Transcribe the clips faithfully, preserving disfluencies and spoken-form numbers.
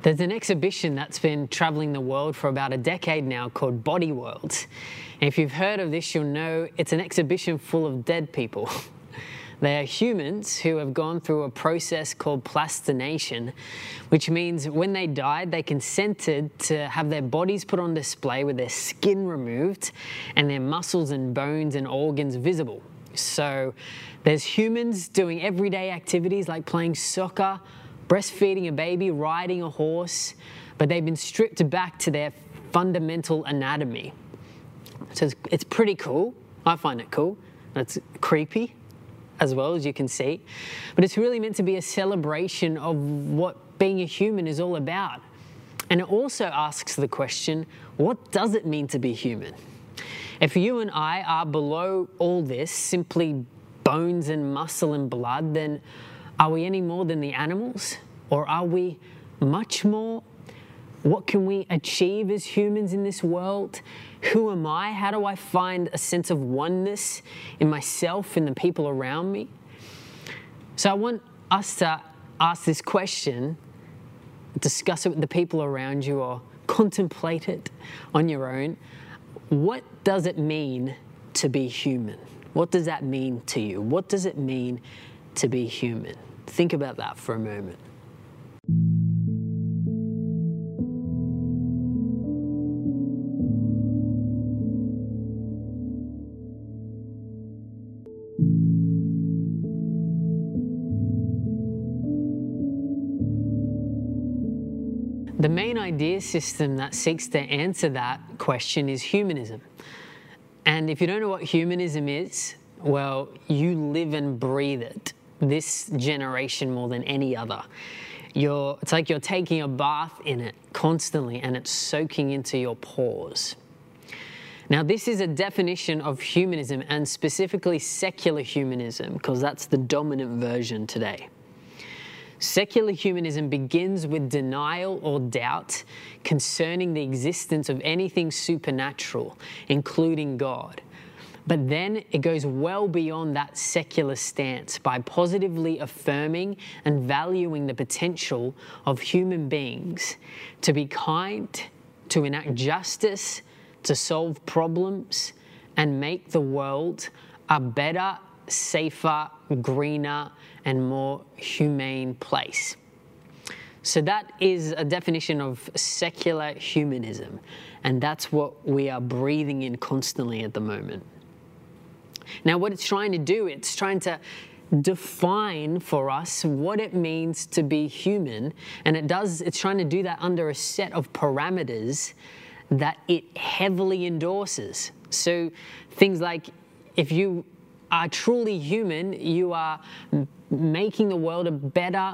There's an exhibition that's been traveling the world for about a decade now called Body World. And if you've heard of this, you'll know it's an exhibition full of dead people. They are humans who have gone through a process called plastination, which means when they died, they consented to have their bodies put on display with their skin removed and their muscles and bones and organs visible. So there's humans doing everyday activities like playing soccer, breastfeeding a baby, riding a horse, but they've been stripped back to their fundamental anatomy. So it's, it's pretty cool. I find it cool. It's creepy as well, as you can see. But it's really meant to be a celebration of what being a human is all about. And it also asks the question, what does it mean to be human? If you and I are below all this, simply bones and muscle and blood, then are we any more than the animals? Or are we much more? What can we achieve as humans in this world? Who am I? How do I find a sense of oneness in myself and the people around me? So I want us to ask this question, discuss it with the people around you, or contemplate it on your own. What does it mean to be human? What does that mean to you? What does it mean to be human? Think about that for a moment. The main idea system that seeks to answer that question is humanism. And if you don't know what humanism is, well, you live and breathe it, this generation more than any other. You're, it's like you're taking a bath in it constantly and it's soaking into your pores. Now, this is a definition of humanism, and specifically secular humanism, because that's the dominant version today. Secular humanism begins with denial or doubt concerning the existence of anything supernatural, including God. But then it goes well beyond that secular stance by positively affirming and valuing the potential of human beings to be kind, to enact justice, to solve problems, and make the world a better, safer, greener, and more humane place. So that is a definition of secular humanism, and that's what we are breathing in constantly at the moment. Now, what it's trying to do, it's trying to define for us what it means to be human, and it does, it's trying to do that under a set of parameters that it heavily endorses. So things like, if you are truly human, you are making the world a better,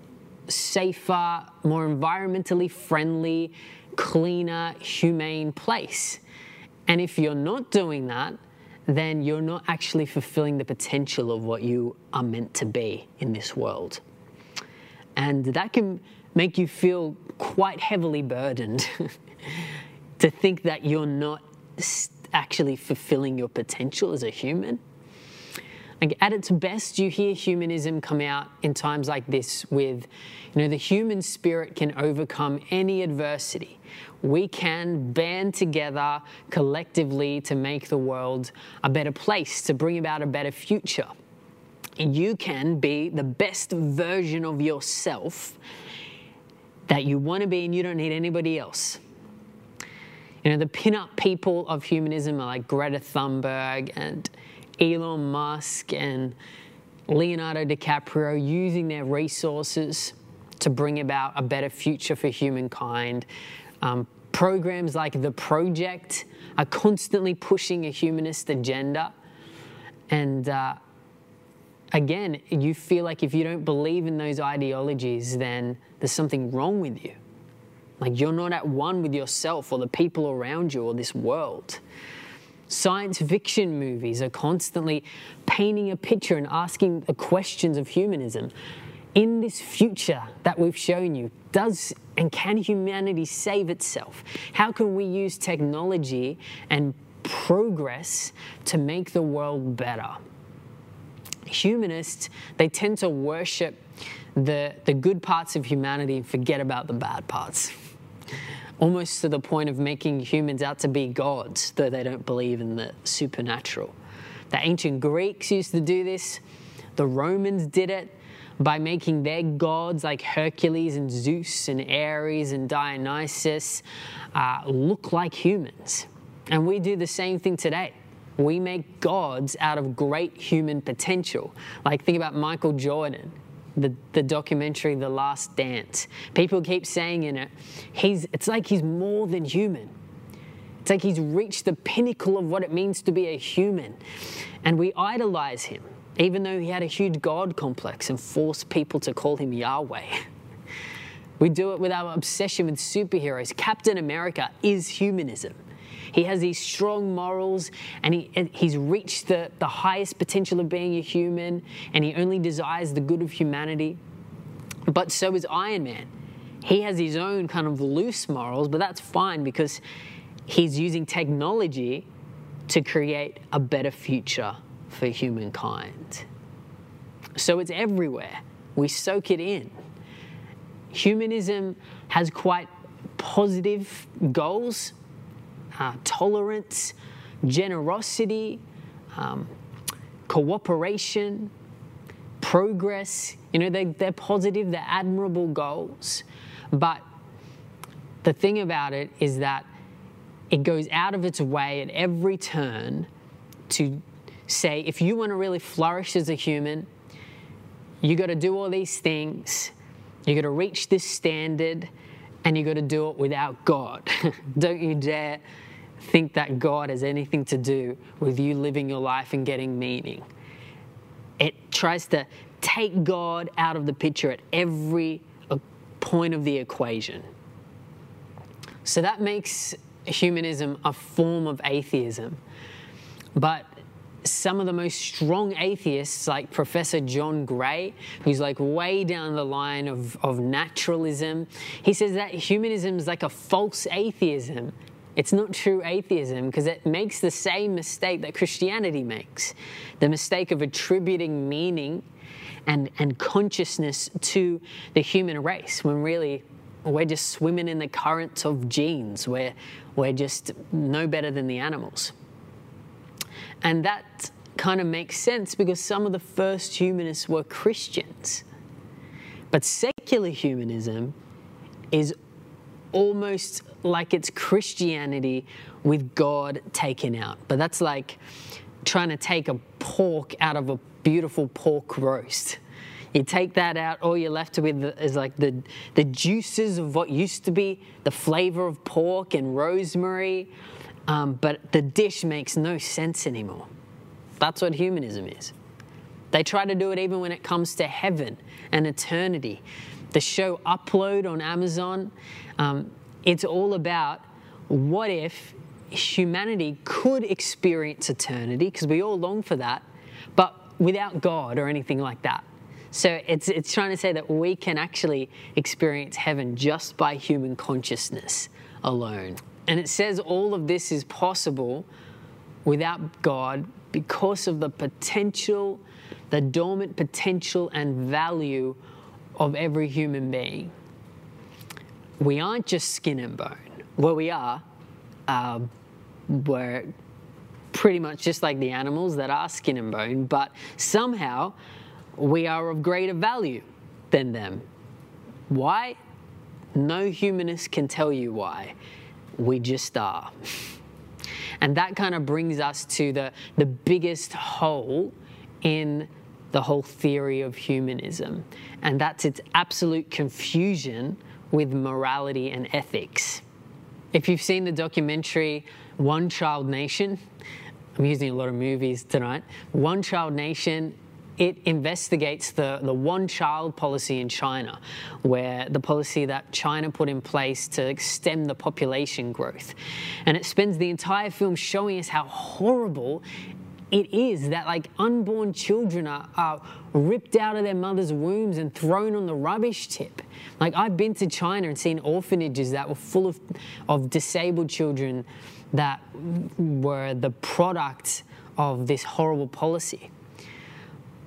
safer, more environmentally friendly, cleaner, humane place. And if you're not doing that, then you're not actually fulfilling the potential of what you are meant to be in this world. And that can make you feel quite heavily burdened to think that you're not actually fulfilling your potential as a human. Like, at its best, you hear humanism come out in times like this with, you know, the human spirit can overcome any adversity. We can band together collectively to make the world a better place, to bring about a better future. You can be the best version of yourself that you want to be, and you don't need anybody else. You know, the pin-up people of humanism are like Greta Thunberg and Elon Musk and Leonardo DiCaprio, using their resources to bring about a better future for humankind. Um, programs like The Project are constantly pushing a humanist agenda. And uh, again, you feel like if you don't believe in those ideologies, then there's something wrong with you. Like, you're not at one with yourself or the people around you or this world. Science fiction movies are constantly painting a picture and asking the questions of humanism. In this future that we've shown you, does and can humanity save itself? How can we use technology and progress to make the world better? humanists, they tend to worship the, the good parts of humanity and forget about the bad parts. Almost to the point of making humans out to be gods, though they don't believe in the supernatural. The ancient Greeks used to do this. The Romans did it by making their gods like Hercules and Zeus and Ares and Dionysus uh, look like humans. And we do the same thing today. We make gods out of great human potential. Like, think about Michael Jordan, the, the documentary The Last Dance. People keep saying in it, he's, it's like he's more than human. It's like he's reached the pinnacle of what it means to be a human. And we idolize him, even though he had a huge God complex and forced people to call him Yahweh. We do it with our obsession with superheroes. Captain America is humanism. He has these strong morals, and he, he's reached the, the highest potential of being a human, and he only desires the good of humanity. But so is Iron Man. He has his own kind of loose morals, but that's fine because he's using technology to create a better future for humankind. So it's everywhere. We soak it in. Humanism has quite positive goals. Uh, tolerance, generosity, um, cooperation, progress. You know, they, they're positive, they're admirable goals. But the thing about it is that it goes out of its way at every turn to say, if you want to really flourish as a human, you got to do all these things, you got to reach this standard, and you got to do it without God. Don't you dare think that God has anything to do with you living your life and getting meaning. It tries to take God out of the picture at every point of the equation. So that makes humanism a form of atheism. But some of the most strong atheists, like Professor John Gray, who's like way down the line of, of naturalism, he says that humanism is like a false atheism. It's not true atheism because it makes the same mistake that Christianity makes. The mistake of attributing meaning and, and consciousness to the human race when really we're just swimming in the currents of genes. We're, we're just no better than the animals. And that kind of makes sense because some of the first humanists were Christians. But secular humanism is almost like it's Christianity with God taken out. But that's like trying to take a pork out of a beautiful pork roast. You take that out, all you're left with is like the, the juices of what used to be the flavor of pork and rosemary. Um, but the dish makes no sense anymore. That's what humanism is. They try to do it even when it comes to heaven and eternity. The show Upload on Amazon, um, it's all about what if humanity could experience eternity, because we all long for that, but without God or anything like that. So it's it's trying to say that we can actually experience heaven just by human consciousness alone. And it says all of this is possible without God because of the potential, the dormant potential and value of every human being. We aren't just skin and bone. Well, we are. Uh, we're pretty much just like the animals that are skin and bone, but somehow we are of greater value than them. Why? No humanist can tell you why. We just are. And that kind of brings us to the, the biggest hole in the whole theory of humanism, and that's its absolute confusion with morality and ethics. If you've seen the documentary One Child Nation, I'm using a lot of movies tonight, One Child Nation, it investigates the, the one-child policy in China, where the policy that China put in place to stem the population growth. And it spends the entire film showing us how horrible it is that like unborn children are, are ripped out of their mother's wombs and thrown on the rubbish tip. Like, I've been to China and seen orphanages that were full of, of disabled children that were the product of this horrible policy.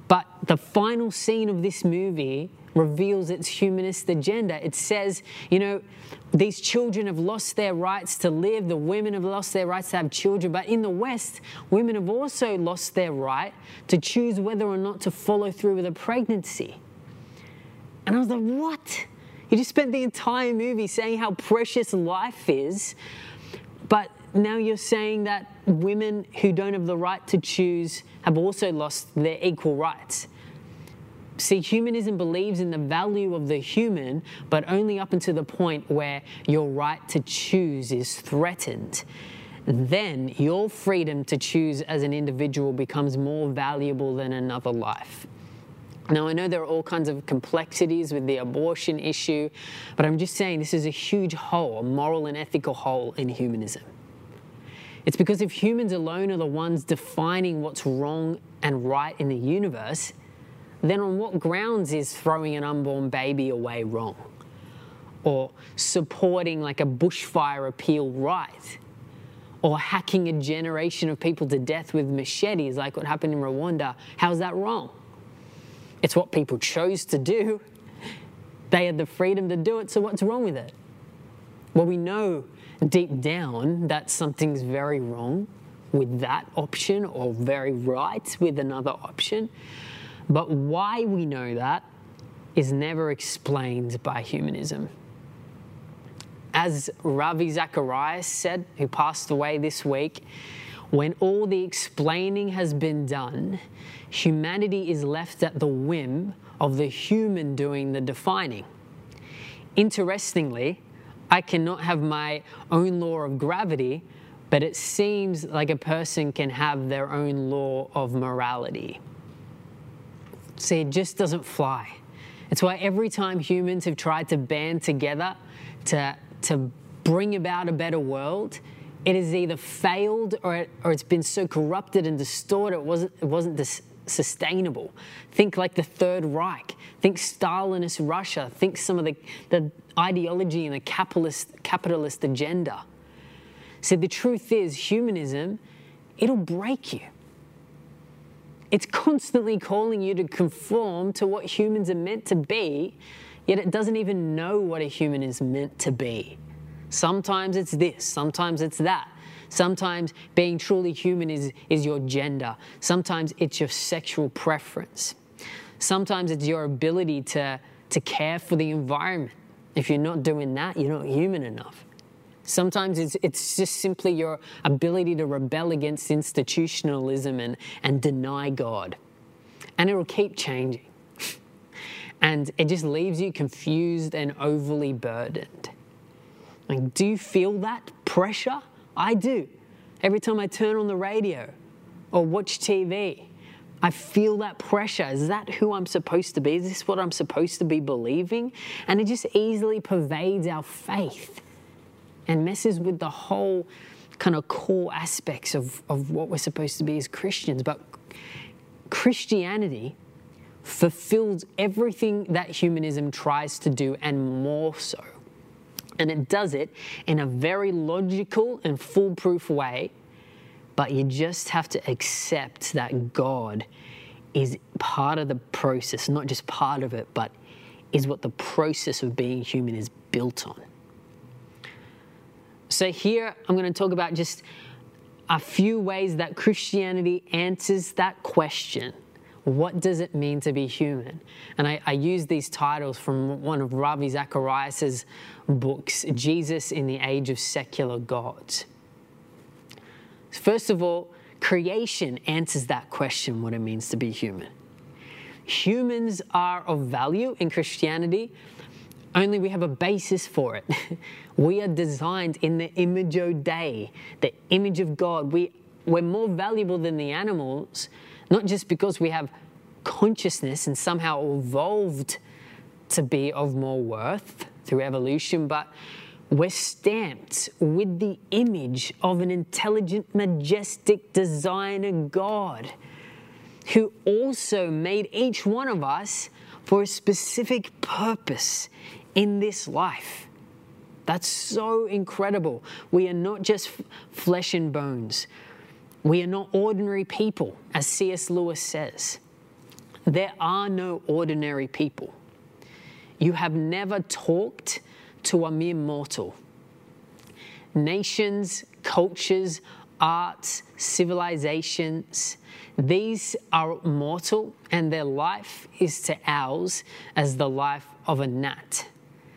But the final scene of this movie reveals its humanist agenda. It says, you know, these children have lost their rights to live, the women have lost their rights to have children, but in the West, women have also lost their right to choose whether or not to follow through with a pregnancy. And I was like, what? You just spent the entire movie saying how precious life is, but now you're saying that women who don't have the right to choose have also lost their equal rights. See, humanism believes in the value of the human, but only up until the point where your right to choose is threatened. Then your freedom to choose as an individual becomes more valuable than another life. Now, I know there are all kinds of complexities with the abortion issue, but I'm just saying this is a huge hole, a moral and ethical hole in humanism. It's because if humans alone are the ones defining what's wrong and right in the universe, then on what grounds is throwing an unborn baby away wrong? Or supporting like a bushfire appeal right? Or hacking a generation of people to death with machetes like what happened in Rwanda, how's that wrong? It's what people chose to do. They had the freedom to do it, so what's wrong with it? Well, we know deep down that something's very wrong with that option or very right with another option. But why we know that is never explained by humanism. As Ravi Zacharias said, who passed away this week, when all the explaining has been done, humanity is left at the whim of the human doing the defining. Interestingly, I cannot have my own law of gravity, but it seems like a person can have their own law of morality. See, it just doesn't fly. It's why every time humans have tried to band together to, to bring about a better world, it has either failed or, it, or it's been so corrupted and distorted it wasn't, it wasn't dis- sustainable. Think like the Third Reich. Think Stalinist Russia. Think some of the, the ideology and the capitalist, capitalist agenda. So the truth is, humanism, it'll break you. It's constantly calling you to conform to what humans are meant to be, yet it doesn't even know what a human is meant to be. Sometimes it's this, sometimes it's that. Sometimes being truly human is, is your gender. Sometimes it's your sexual preference. Sometimes it's your ability to, to care for the environment. If you're not doing that, you're not human enough. Sometimes it's, it's just simply your ability to rebel against institutionalism and, and deny God. And it will keep changing. And it just leaves you confused and overly burdened. Like, do you feel that pressure? I do. Every time I turn on the radio or watch T V, I feel that pressure. Is that who I'm supposed to be? Is this what I'm supposed to be believing? And it just easily pervades our faith and messes with the whole kind of core aspects of, of what we're supposed to be as Christians. But Christianity fulfills everything that humanism tries to do and more so. And it does it in a very logical and foolproof way, but you just have to accept that God is part of the process, not just part of it, but is what the process of being human is built on. So here I'm going to talk about just a few ways that Christianity answers that question. What does it mean to be human? And I, I use these titles from one of Ravi Zacharias' books, Jesus in the Age of Secular Gods. First of all, creation answers that question, what it means to be human. Humans are of value in Christianity, only we have a basis for it. We are designed in the imago Dei, the image of God. We, we're more valuable than the animals, not just because we have consciousness and somehow evolved to be of more worth through evolution, but we're stamped with the image of an intelligent, majestic designer God who also made each one of us for a specific purpose in this life. That's so incredible. We are not just f- flesh and bones. We are not ordinary people, as C S Lewis says. There are no ordinary people. You have never talked to a mere mortal. Nations, cultures, arts, civilizations, these are mortal, and their life is to ours as the life of a gnat.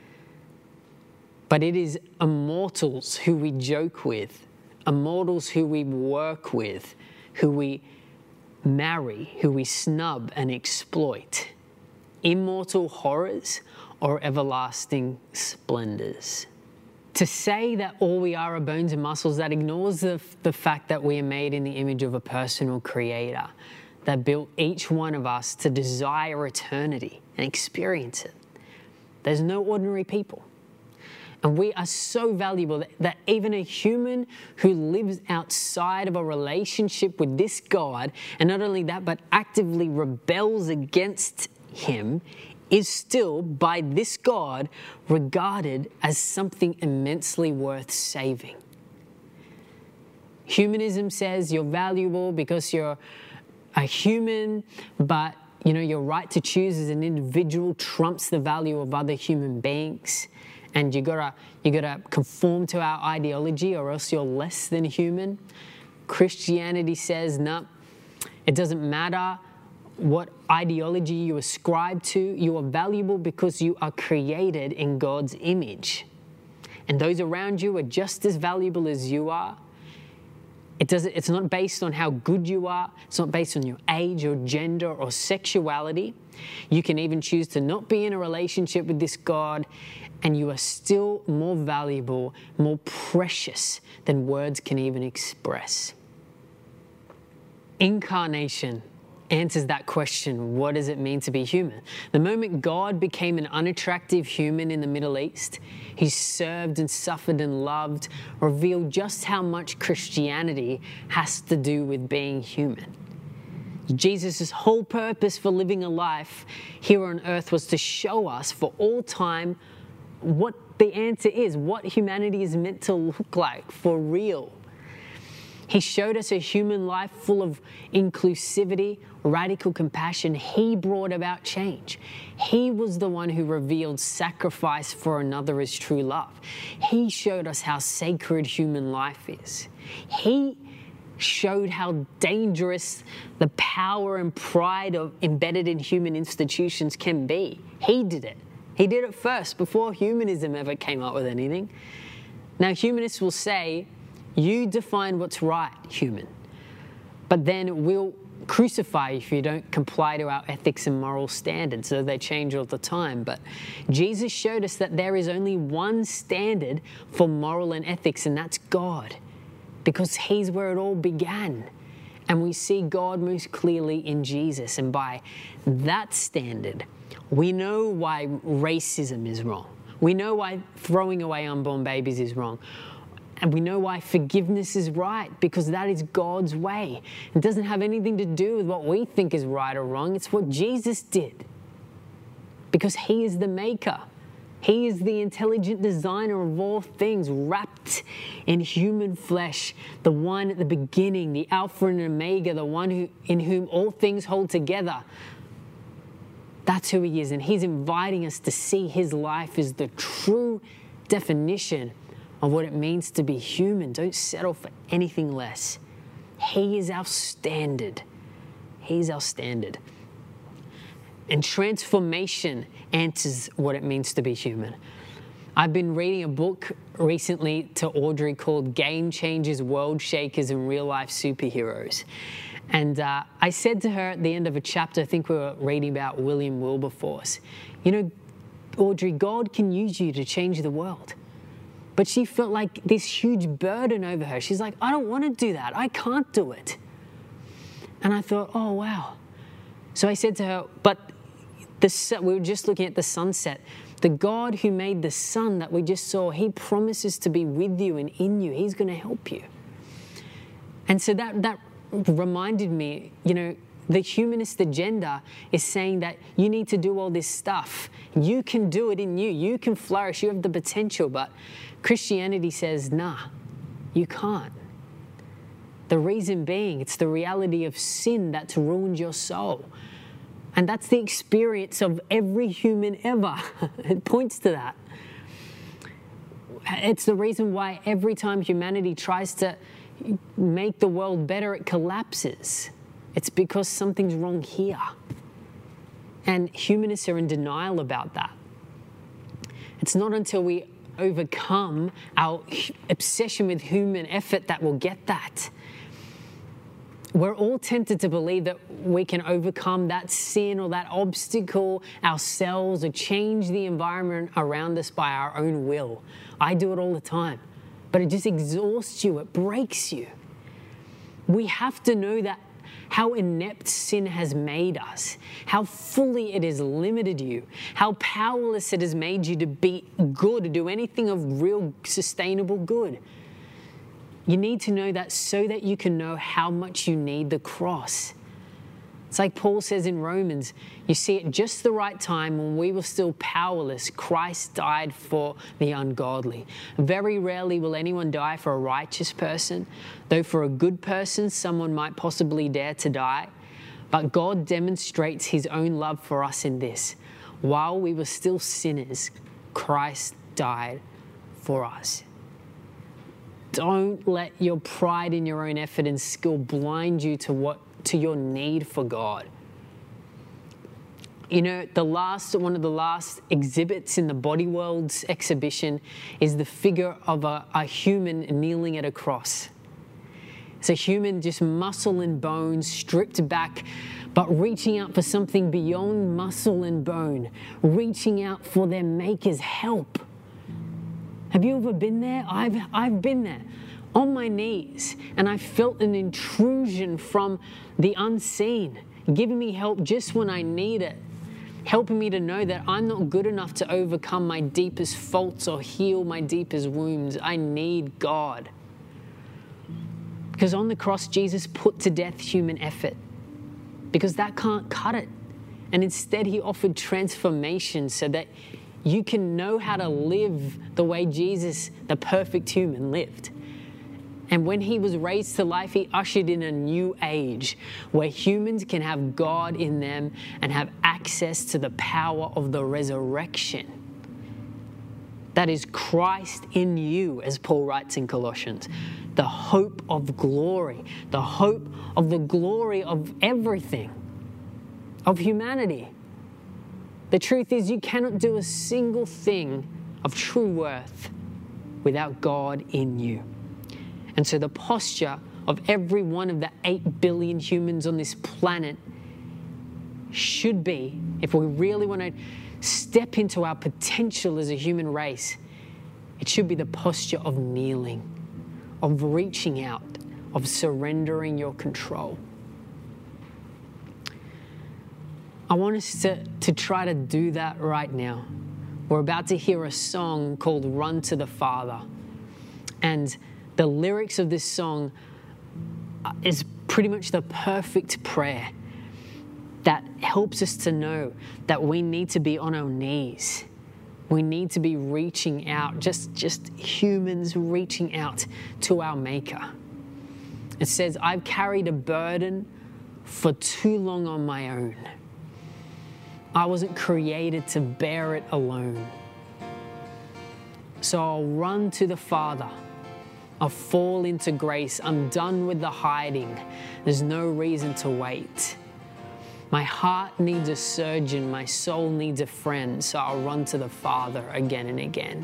But it is immortals who we joke with, immortals who we work with, who we marry, who we snub and exploit. Immortal horrors or everlasting splendors. To say that all we are are bones and muscles, that ignores the, the fact that we are made in the image of a personal creator that built each one of us to desire eternity and experience it. There's no ordinary people. And we are so valuable that, that even a human who lives outside of a relationship with this God, and not only that, but actively rebels against him, is still, by this God, regarded as something immensely worth saving. Humanism says you're valuable because you're a human, but you know your right to choose as an individual trumps the value of other human beings. And you gotta you gotta conform to our ideology, or else you're less than human. Christianity says, no, it doesn't matter what ideology you ascribe to. You are valuable because you are created in God's image, and those around you are just as valuable as you are. It doesn't. It's not based on how good you are. It's not based on your age or gender or sexuality. You can even choose to not be in a relationship with this God, and you are still more valuable, more precious than words can even express. Incarnation answers that question. What does it mean to be human? The moment God became an unattractive human in the Middle East, he served and suffered and loved, revealed just how much Christianity has to do with being human. Jesus' whole purpose for living a life here on earth was to show us for all time what the answer is, what humanity is meant to look like for real. He showed us a human life full of inclusivity, radical compassion. He brought about change. He was the one who revealed sacrifice for another is true love. He showed us how sacred human life is. He showed how dangerous the power and pride of embedded in human institutions can be. He did it. He did it first, before humanism ever came up with anything. Now, humanists will say, you define what's right, human, but then we'll crucify you if you don't comply to our ethics and moral standards, so they change all the time. But Jesus showed us that there is only one standard for moral and ethics, and that's God, because he's where it all began. And we see God most clearly in Jesus, and by that standard, we know why racism is wrong. We know why throwing away unborn babies is wrong. And we know why forgiveness is right, because that is God's way. It doesn't have anything to do with what we think is right or wrong. It's what Jesus did, because he is the maker. He is the intelligent designer of all things, wrapped in human flesh, the one at the beginning, the Alpha and Omega, the one who, in whom all things hold together. That's who he is, and he's inviting us to see his life as the true definition of what it means to be human. Don't settle for anything less. He is our standard. He's our standard. And transformation answers what it means to be human. I've been reading a book recently to Audrey called Game Changers, World Shakers, and Real Life Superheroes. And uh, I said to her at the end of a chapter, I think we were reading about William Wilberforce, you know, Audrey, God can use you to change the world. But she felt like this huge burden over her. She's like, I don't want to do that. I can't do it. And I thought, oh, wow. So I said to her, but the, we were just looking at the sunset. The God who made the sun that we just saw, he promises to be with you and in you. He's going to help you. And so that, that reminded me, you know, the humanist agenda is saying that you need to do all this stuff. You can do it in you. You can flourish. You have the potential. But Christianity says, nah, you can't. The reason being, it's the reality of sin that's ruined your soul. And that's the experience of every human ever. It points to that. It's the reason why every time humanity tries to make the world better, it collapses. It's because something's wrong here. And humanists are in denial about that. It's not until we overcome our obsession with human effort that we'll get that. We're all tempted to believe that we can overcome that sin or that obstacle ourselves or change the environment around us by our own will. I do it all the time, but it just exhausts you, it breaks you. We have to know that how inept sin has made us, how fully it has limited you, how powerless it has made you to be good, to do anything of real sustainable good. You need to know that so that you can know how much you need the cross. It's like Paul says in Romans, you see, at just the right time when we were still powerless, Christ died for the ungodly. Very rarely will anyone die for a righteous person, though for a good person, someone might possibly dare to die. But God demonstrates his own love for us in this. While we were still sinners, Christ died for us. Don't let your pride in your own effort and skill blind you to what to your need for God. You know, the last one of the last exhibits in the Body Worlds exhibition is the figure of a, a human kneeling at a cross. It's a human, just muscle and bone, stripped back, but reaching out for something beyond muscle and bone, reaching out for their Maker's help. Have you ever been there? I've, I've been there on my knees, and I felt an intrusion from the unseen, giving me help just when I need it, helping me to know that I'm not good enough to overcome my deepest faults or heal my deepest wounds. I need God. Because on the cross, Jesus put to death human effort, because that can't cut it. And instead, he offered transformation so that you can know how to live the way Jesus, the perfect human, lived. And when he was raised to life, he ushered in a new age where humans can have God in them and have access to the power of the resurrection. That is Christ in you, as Paul writes in Colossians. The hope of glory, the hope of the glory of everything, of humanity. The truth is, you cannot do a single thing of true worth without God in you. And so the posture of every one of the eight billion humans on this planet should be, if we really want to step into our potential as a human race, it should be the posture of kneeling, of reaching out, of surrendering your control. I want us to, to try to do that right now. We're about to hear a song called Run to the Father. And the lyrics of this song is pretty much the perfect prayer that helps us to know that we need to be on our knees. We need to be reaching out, just, just humans reaching out to our Maker. It says, I've carried a burden for too long on my own. I wasn't created to bear it alone. So I'll run to the Father. I'll fall into grace. I'm done with the hiding. There's no reason to wait. My heart needs a surgeon. My soul needs a friend. So I'll run to the Father again and again.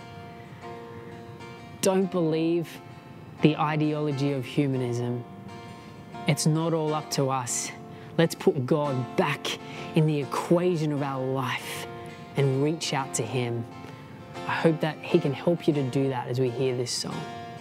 Don't believe the ideology of humanism. It's not all up to us. Let's put God back in the equation of our life and reach out to him. I hope that he can help you to do that as we hear this song.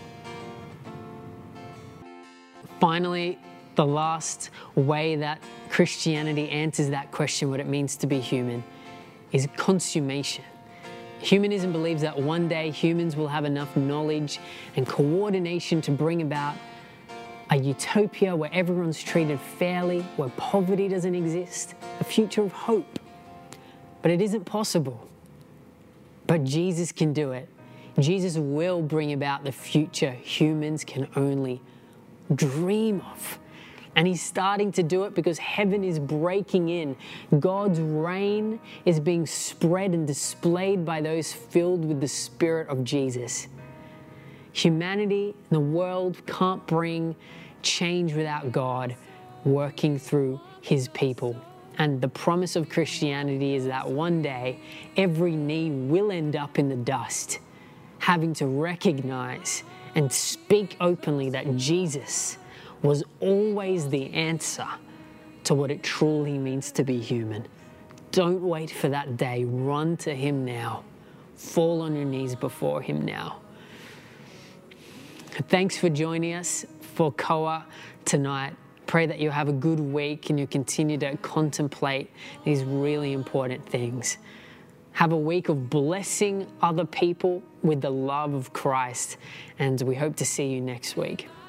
Finally, the last way that Christianity answers that question, what it means to be human, is consummation. Humanism believes that one day humans will have enough knowledge and coordination to bring about a utopia where everyone's treated fairly, where poverty doesn't exist, a future of hope. But it isn't possible. But Jesus can do it. Jesus will bring about the future humans can only dream of. And he's starting to do it because heaven is breaking in. God's reign is being spread and displayed by those filled with the Spirit of Jesus. Humanity, the world can't bring change without God working through his people. And the promise of Christianity is that one day every knee will end up in the dust, having to recognize and speak openly that Jesus was always the answer to what it truly means to be human. Don't wait for that day. Run to him now. Fall on your knees before him now. Thanks for joining us for Koa tonight. Pray that you have a good week and you continue to contemplate these really important things. Have a week of blessing other people with the love of Christ, and we hope to see you next week.